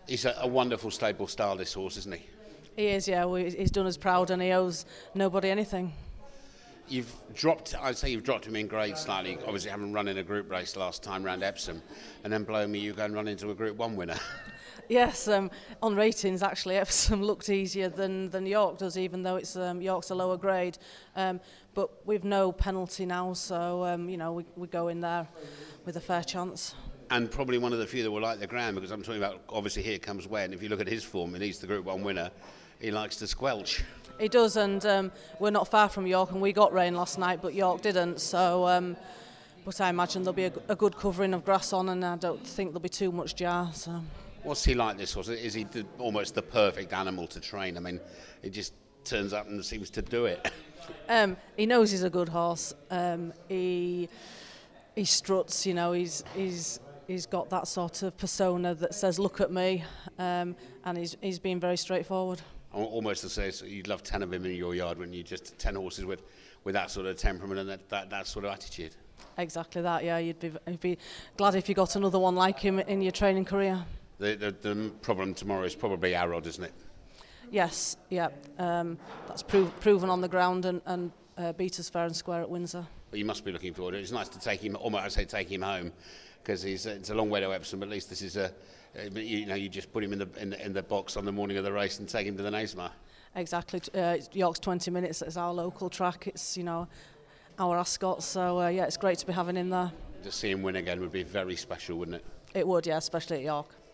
He's a wonderful stable style, this horse, isn't he? He is, yeah. He's done us proud and he owes nobody anything. I'd say you've dropped him in grade slightly, obviously having run in a group race last time round Epsom, and then blow me, you go and run into a Group 1 winner. Yes, on ratings actually Epsom looked easier than York does, even though it's York's a lower grade. But we've no penalty now, so we go in there with a fair chance. And probably one of the few that will like the ground, because I'm talking about, obviously Here Comes When. If you look at his form, and he's the Group 1 winner, he likes to squelch. He does, and we're not far from York, and we got rain last night, but York didn't, so... but I imagine there'll be a good covering of grass on, and I don't think there'll be too much jar, so... What's he like, this horse? Is he almost the perfect animal to train? I mean, he just turns up and seems to do it. He knows he's a good horse. He struts, he's got that sort of persona that says, look at me, and he's been very straightforward. Almost to say you'd love 10 of him in your yard when you just 10 horses with that sort of temperament and that sort of attitude. Exactly that, yeah. You'd be glad if you got another one like him in your training career. The problem tomorrow is probably Arod, isn't it? Yes, yeah. That's proven on the ground and beat us fair and square at Windsor. But you must be looking forward to it. It's nice to take him home, because it's a long way to Epsom. But at least this is you just put him in the box on the morning of the race and take him to the Naismar. Exactly. York's 20 minutes. It's our local track. It's our Ascot. So it's great to be having him there. To see him win again would be very special, wouldn't it? It would, yeah, especially at York.